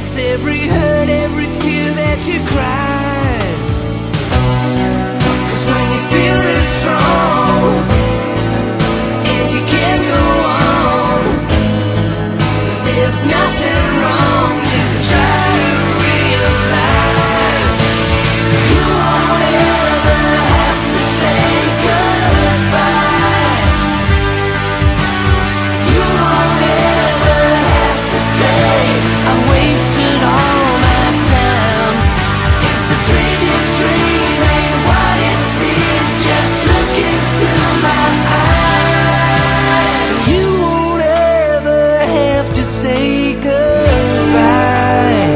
fix every hurt, every tear that you cried. 'Cause when you feel this strong and you can't go on, there's nothing wrong. Just try to realize you won't ever have to say goodbye. You won't ever have to say I wasted all my time. If the dream you dream ain't what it seems, just look into my eyes. You won't ever have to say goodbye.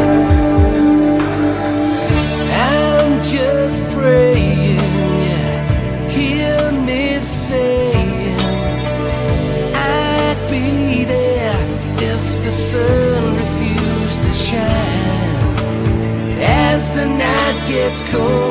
I'm just praying you hear me saying I'd be there if the sun refused to shine. As the night gets cold